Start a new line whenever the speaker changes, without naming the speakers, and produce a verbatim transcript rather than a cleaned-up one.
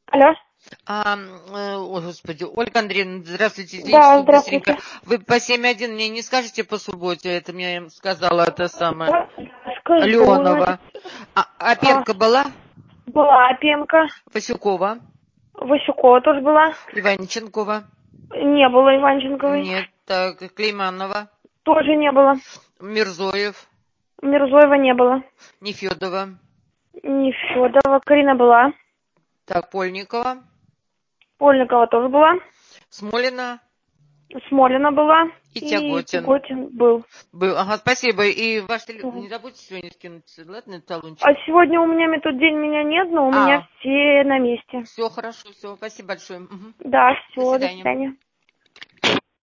Алло.
А, э, о, господи, Ольга Андреевна, здравствуйте, извините,
Да,
что быстренько.
здравствуйте.
Вы по семь один мне не скажете по субботе? Это мне сказала это самое
Да, скажу, значит.
Леонова. А, а
А,
Пемка была?
была Пемка.
Васюкова?
Васюкова тоже была.
Иванченкова?
Не было Иванченковой.
Нет. Так, Клейманова?
Тоже не было.
Мирзоев?
Мирзоева не было.
Нефедова?
Не Федорова. Карина была.
Так, Польникова?
Польникова тоже была.
Смолина?
Смолина была.
И
И
Тяготин.
Тяготин был.
Был. Ага, спасибо. И ваш телефон
Мгм.
не забудьте сегодня скинуть, ладно,
А
талончик?
сегодня у меня в тот день меня нет, но у меня
А,
все на месте.
все хорошо, все. Спасибо большое. Мгм.
Да,
До
все, до
свидания.
свидания.